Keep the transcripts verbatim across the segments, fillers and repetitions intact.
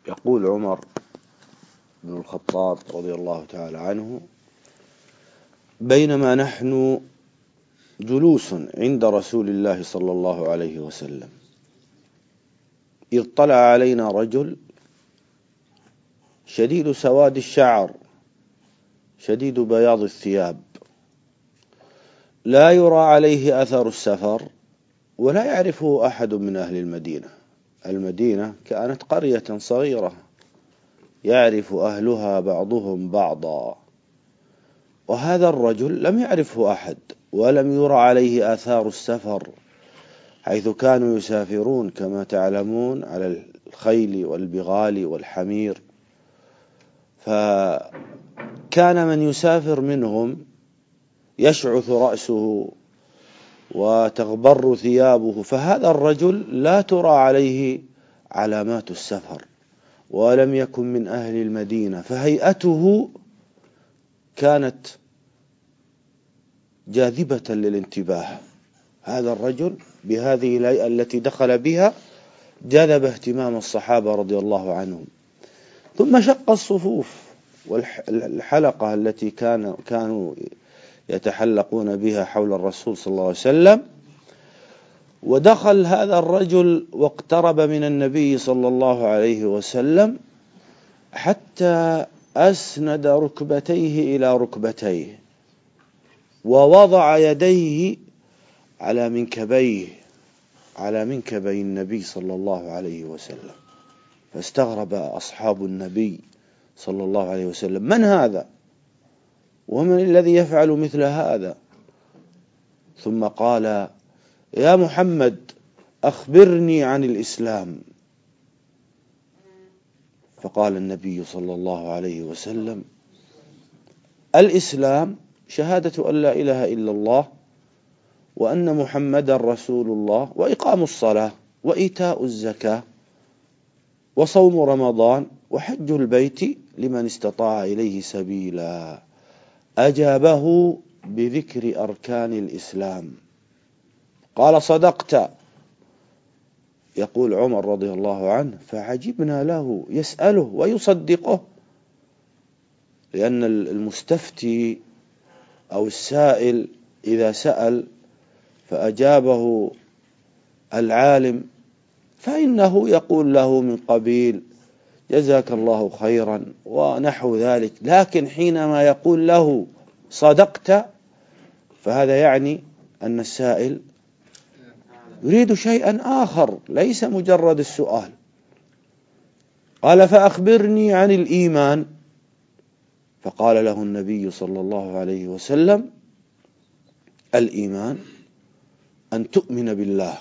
يقول عمر بن الخطاب رضي الله تعالى عنه: بينما نحن جلوس عند رسول الله صلى الله عليه وسلم إذ طلع علينا رجل شديد سواد الشعر شديد بياض الثياب، لا يرى عليه أثر السفر ولا يعرفه أحد من أهل المدينة. المدينة كانت قرية صغيرة يعرف أهلها بعضهم بعضا، وهذا الرجل لم يعرفه أحد ولم يرى عليه آثار السفر، حيث كانوا يسافرون كما تعلمون على الخيل والبغال والحمير، فكان من يسافر منهم يشعث رأسه وتغبر ثيابه، فهذا الرجل لا ترى عليه علامات السفر ولم يكن من أهل المدينة، فهيئته كانت جاذبة للانتباه. هذا الرجل بهذه الهيئة التي دخل بها جذب اهتمام الصحابة رضي الله عنهم. ثم شق الصفوف والحلقة التي كان كانوا يتحلقون بها حول الرسول صلى الله عليه وسلم، ودخل هذا الرجل واقترب من النبي صلى الله عليه وسلم حتى أسند ركبتيه إلى ركبتيه ووضع يديه على منكبيه على منكبي النبي صلى الله عليه وسلم، فاستغرب أصحاب النبي صلى الله عليه وسلم: من هذا؟ ومن الذي يفعل مثل هذا؟ ثم قال: يا محمد أخبرني عن الإسلام. فقال النبي صلى الله عليه وسلم: الإسلام شهادة أن لا إله إلا الله وأن محمدا رسول الله وإقام الصلاة وإيتاء الزكاة وصوم رمضان وحج البيت لمن استطاع إليه سبيلا. أجابه بذكر أركان الإسلام. قال: صدقت. يقول عمر رضي الله عنه: فعجبنا له يسأله ويصدقه، لأن المستفتي أو السائل إذا سأل فأجابه العالم فإنه يقول له من قبيل جزاك الله خيرا ونحو ذلك، لكن حينما يقول له صدقت فهذا يعني أن السائل يريد شيئا آخر ليس مجرد السؤال. قال: فأخبرني عن الإيمان. فقال له النبي صلى الله عليه وسلم: الإيمان أن تؤمن بالله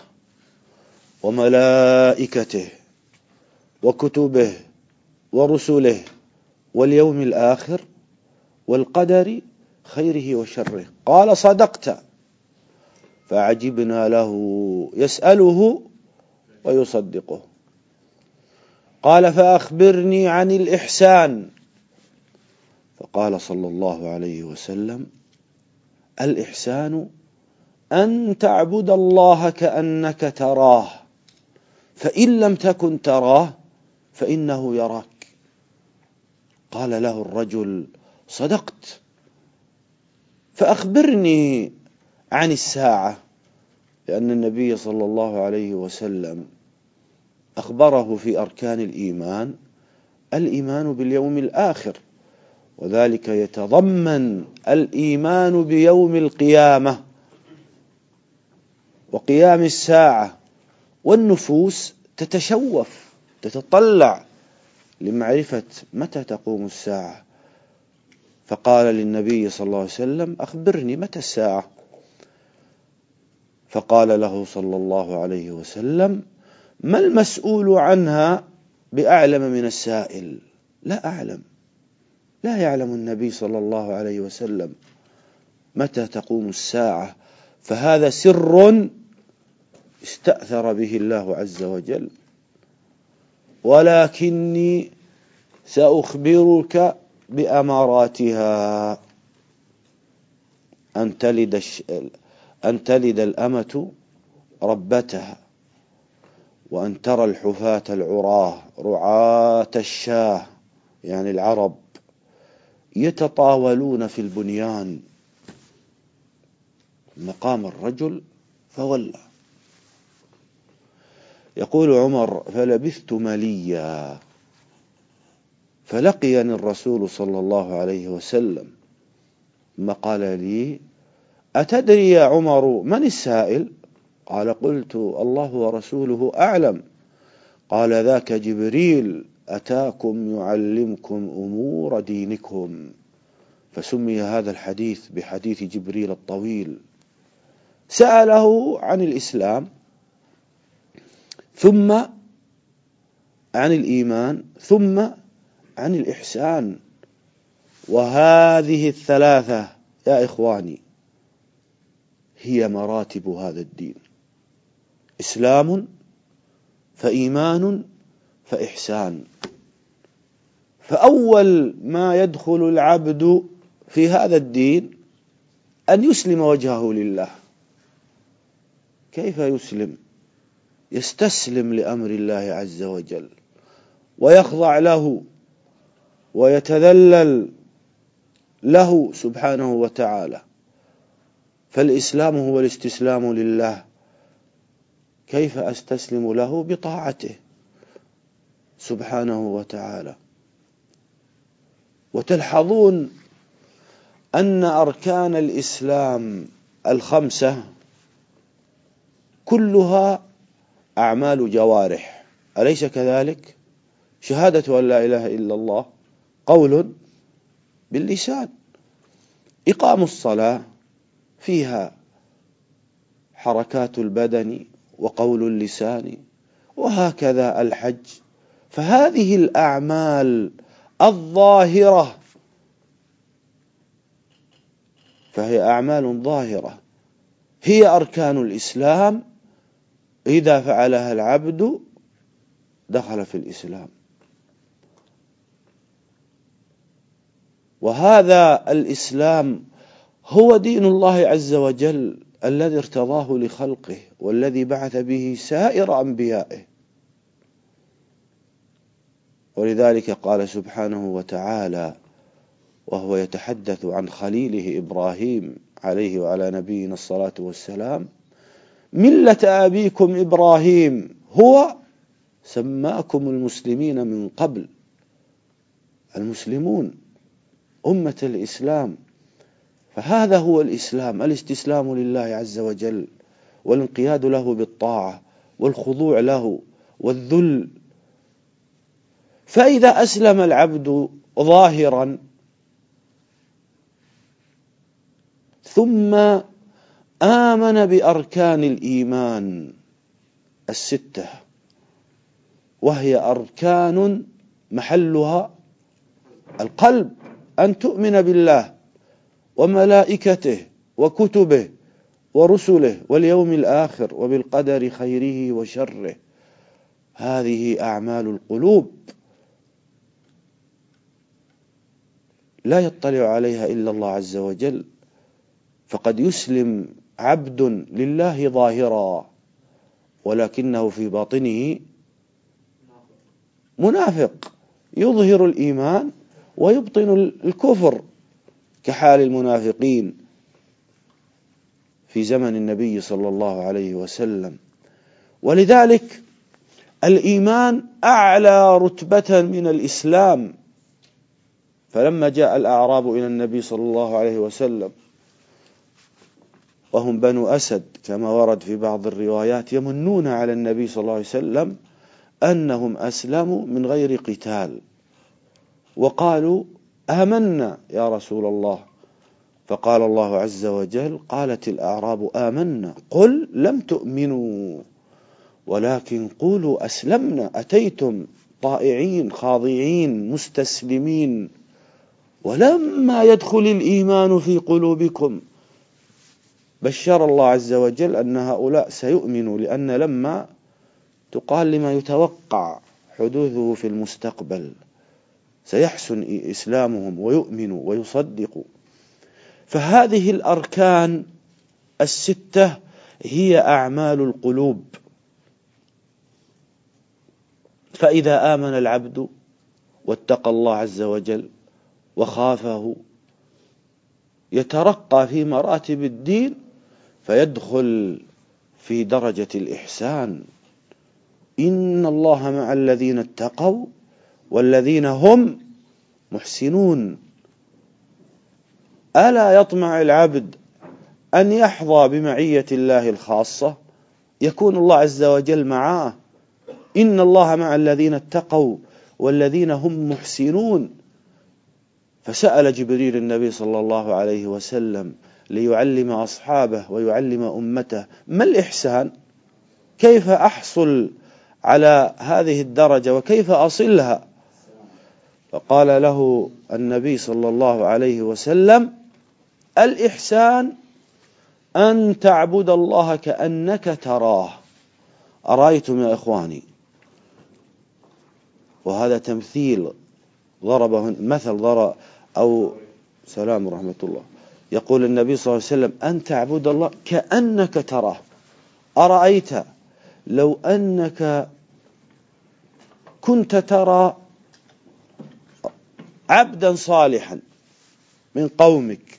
وملائكته وكتبه ورسله واليوم الآخر والقدر خيره وشره. قال: صدقت. فعجبنا له يسأله ويصدقه. قال: فأخبرني عن الإحسان. فقال صلى الله عليه وسلم: الإحسان أن تعبد الله كأنك تراه، فإن لم تكن تراه فإنه يراك. قال له الرجل: صدقت. فأخبرني عن الساعة، لأن النبي صلى الله عليه وسلم أخبره في أركان الإيمان الإيمان باليوم الآخر، وذلك يتضمن الإيمان بيوم القيامة وقيام الساعة، والنفوس تتشوف تتطلع لمعرفة متى تقوم الساعة. فقال للنبي صلى الله عليه وسلم: أخبرني متى الساعة؟ فقال له صلى الله عليه وسلم: ما المسؤول عنها بأعلم من السائل؟ لا أعلم، لا يعلم النبي صلى الله عليه وسلم متى تقوم الساعة، فهذا سر استأثر به الله عز وجل، ولكني سأخبرك بأماراتها: أن تلد, أن تلد الأمة ربتها، وأن ترى الحفاة العراة رعاة الشاه يعني العرب يتطاولون في البنيان، مقام الرجل فولى. يقول عمر: فلبثت مليا فلقيني الرسول صلى الله عليه وسلم ثم قال لي: أتدري يا عمر من السائل؟ قال: قلت: الله ورسوله أعلم. قال: ذاك جبريل أتاكم يعلمكم أمور دينكم. فسمي هذا الحديث بحديث جبريل الطويل. سأله عن الإسلام، ثم عن الإيمان، ثم عن الإحسان. وهذه الثلاثة يا إخواني هي مراتب هذا الدين: إسلام فإيمان فإحسان. فأول ما يدخل العبد في هذا الدين أن يسلم وجهه لله. كيف يسلم؟ يستسلم لأمر الله عز وجل ويخضع له ويتذلل له سبحانه وتعالى. فالإسلام هو الاستسلام لله. كيف أستسلم له؟ بطاعته سبحانه وتعالى. وتلحظون أن أركان الإسلام الخمسة كلها أعمال جوارح، أليس كذلك؟ شهادة أن لا إله إلا الله قول باللسان، إقام الصلاة فيها حركات البدن وقول اللسان، وهكذا الحج. فهذه الأعمال الظاهرة فهي أعمال ظاهرة، هي أركان الإسلام. إذا فعلها العبد دخل في الإسلام. وهذا الإسلام هو دين الله عز وجل الذي ارتضاه لخلقه والذي بعث به سائر أنبيائه. ولذلك قال سبحانه وتعالى وهو يتحدث عن خليله إبراهيم عليه وعلى نبينا الصلاة والسلام: ملة أبيكم إبراهيم هو سماكم المسلمين من قبل. المسلمون أمة الإسلام. فهذا هو الإسلام: الاستسلام لله عز وجل والانقياد له بالطاعة والخضوع له والذل. فإذا أسلم العبد ظاهرا ثم آمن بأركان الإيمان الستة، وهي أركان محلها القلب، أن تؤمن بالله وملائكته وكتبه ورسله واليوم الآخر وبالقدر خيره وشره. هذه أعمال القلوب لا يطلع عليها إلا الله عز وجل. فقد يسلم عبد لله ظاهرا ولكنه في باطنه منافق، يظهر الإيمان ويبطن الكفر، كحال المنافقين في زمن النبي صلى الله عليه وسلم. ولذلك الإيمان أعلى رتبة من الإسلام. فلما جاء الأعراب إلى النبي صلى الله عليه وسلم وهم بنو أسد كما ورد في بعض الروايات، يمنون على النبي صلى الله عليه وسلم أنهم أسلموا من غير قتال، وقالوا: آمنا يا رسول الله. فقال الله عز وجل: قالت الأعراب آمنا قل لم تؤمنوا ولكن قولوا أسلمنا. أتيتم طائعين خاضعين مستسلمين، ولما يدخل الإيمان في قلوبكم بشر الله عز وجل أن هؤلاء سيؤمنوا، لأن لما تقال لما يتوقع حدوثه في المستقبل، سيحسن إسلامهم ويؤمنوا ويصدقوا. فهذه الأركان الستة هي أعمال القلوب. فإذا آمن العبد واتقى الله عز وجل وخافه يترقى في مراتب الدين فيدخل في درجة الإحسان. إن الله مع الذين اتقوا والذين هم محسنون. ألا يطمع العبد أن يحظى بمعية الله الخاصة؟ يكون الله عز وجل معاه. إن الله مع الذين اتقوا والذين هم محسنون. فسأل جبريل النبي صلى الله عليه وسلم ليعلم أصحابه ويعلم أمته ما الإحسان؟ كيف أحصل على هذه الدرجة وكيف أصلها؟ فقال له النبي صلى الله عليه وسلم: الإحسان أن تعبد الله كأنك تراه. أرأيتم يا إخواني، وهذا تمثيل ضربه مثل ضرب أو سلام ورحمة الله. يقول النبي صلى الله عليه وسلم: أن تعبد الله كأنك تراه. أرأيت لو أنك كنت ترى عبدا صالحا من قومك،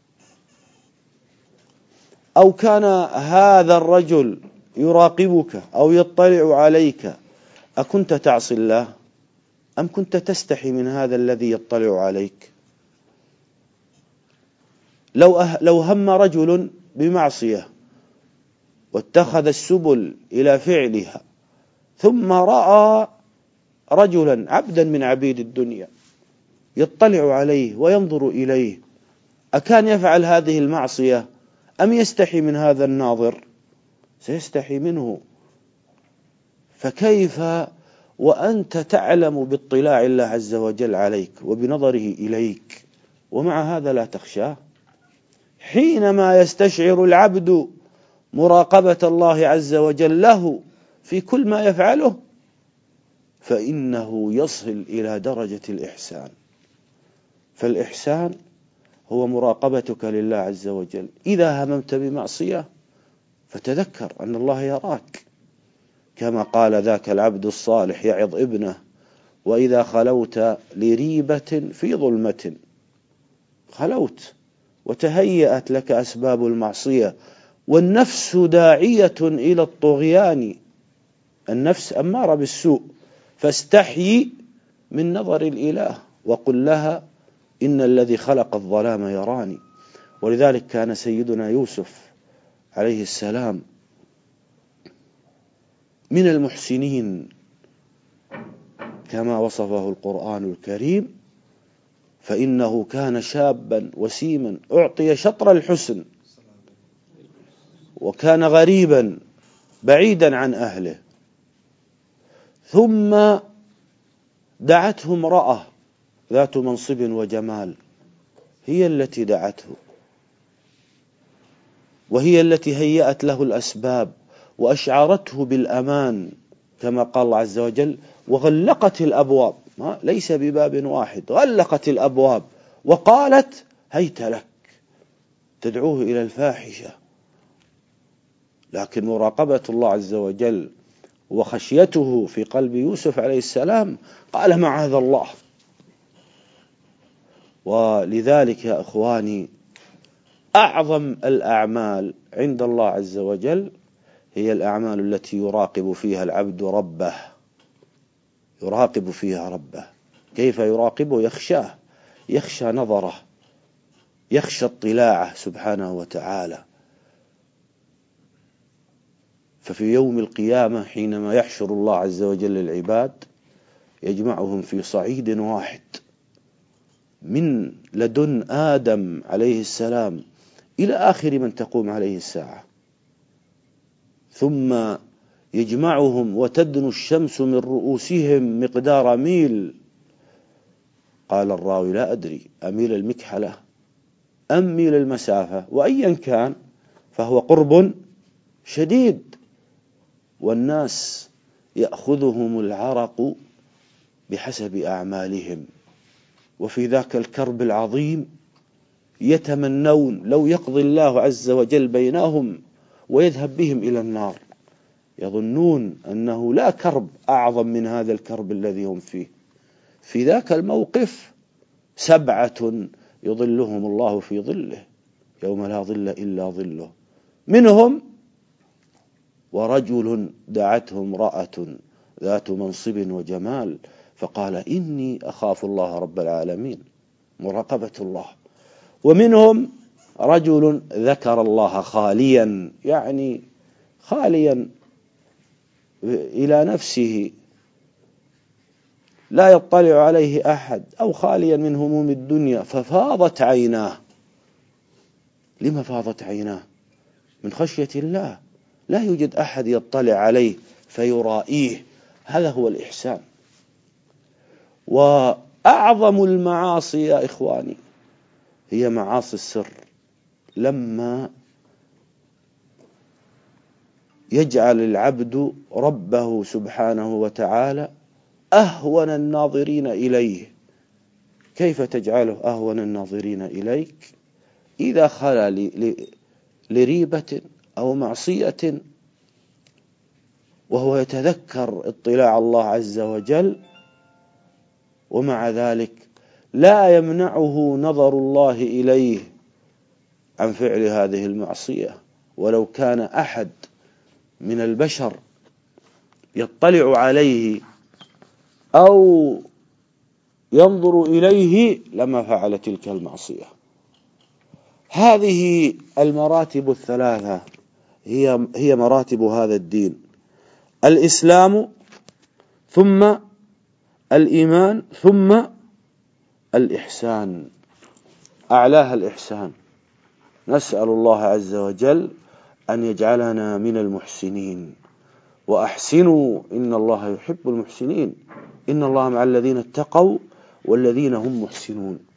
أو كان هذا الرجل يراقبك أو يطلع عليك، أكنت تعصي الله أم كنت تستحي من هذا الذي يطلع عليك؟ لو أه لو هم رجل بمعصية واتخذ السبل إلى فعلها، ثم رأى رجلا عبدا من عبيد الدنيا يطلع عليه وينظر إليه، أكان يفعل هذه المعصية أم يستحي من هذا الناظر؟ سيستحي منه. فكيف وأنت تعلم باطلاع الله عز وجل عليك وبنظره إليك، ومع هذا لا تخشاه؟ حينما يستشعر العبد مراقبة الله عز وجل له في كل ما يفعله فإنه يصل إلى درجة الإحسان. فالإحسان هو مراقبتك لله عز وجل. إذا هممت بمعصية فتذكر أن الله يراك، كما قال ذاك العبد الصالح يعظ ابنه: وإذا خلوت لريبة في ظلمة. خلوت وتهيأت لك أسباب المعصية، والنفس داعية إلى الطغيان، النفس أمارة بالسوء، فاستحيي من نظر الإله وقل لها: إن الذي خلق الظلام يراني. ولذلك كان سيدنا يوسف عليه السلام من المحسنين كما وصفه القرآن الكريم، فإنه كان شابا وسيما أعطي شطر الحسن، وكان غريبا بعيدا عن أهله، ثم دعته امرأة ذات منصب وجمال، هي التي دعته، وهي التي هيأت له الأسباب وأشعرته بالأمان، كما قال الله عز وجل: وغلقت الأبواب، ليس بباب واحد، غلقت الأبواب وقالت: هيت لك، تدعوه إلى الفاحشة. لكن مراقبة الله عز وجل وخشيته في قلب يوسف عليه السلام قال: معاذ الله. ولذلك يا إخواني، أعظم الأعمال عند الله عز وجل هي الأعمال التي يراقب فيها العبد ربه، يراقب فيها ربه. كيف يراقبه؟ يخشاه، يخشى نظره، يخشى اطلاعه سبحانه وتعالى. ففي يوم القيامة حينما يحشر الله عز وجل العباد يجمعهم في صعيد واحد، من لدن آدم عليه السلام إلى آخر من تقوم عليه الساعة، ثم يجمعهم وتدنو الشمس من رؤوسهم مقدار ميل. قال الراوي: لا أدري أميل المكحلة أم ميل المسافة، وأيا كان فهو قرب شديد، والناس يأخذهم العرق بحسب أعمالهم، وفي ذاك الكرب العظيم يتمنون لو يقضي الله عز وجل بينهم ويذهب بهم إلى النار، يظنون أنه لا كرب أعظم من هذا الكرب الذي هم فيه. في ذاك الموقف سبعة يظلهم الله في ظله يوم لا ظل إلا ظله، منهم ورجل دعته امرأة ذات منصب وجمال فقال إني أخاف الله رب العالمين، مراقبة الله. ومنهم رجل ذكر الله خاليا، يعني خاليا إلى نفسه لا يطلع عليه أحد، أو خاليا من هموم الدنيا، ففاضت عيناه. لما فاضت عيناه؟ من خشية الله، لا يوجد أحد يطلع عليه فيرائيه. هذا هو الإحسان. وأعظم المعاصي يا إخواني هي معاصي السر، لما يجعل العبد ربه سبحانه وتعالى أهون الناظرين إليه. كيف تجعله أهون الناظرين إليك؟ إذا خلا لريبة أو معصية وهو يتذكر اطلاع الله عز وجل، ومع ذلك لا يمنعه نظر الله إليه عن فعل هذه المعصية. ولو كان أحد من البشر يطلع عليه أو ينظر إليه لما فعل تلك المعصية. هذه المراتب الثلاثة هي هي مراتب هذا الدين: الإسلام، ثم الإيمان، ثم الإحسان. أعلاها الإحسان. نسأل الله عز وجل أن يجعلنا من المحسنين. وأحسنوا إن الله يحب المحسنين. إن الله مع الذين اتقوا والذين هم محسنون.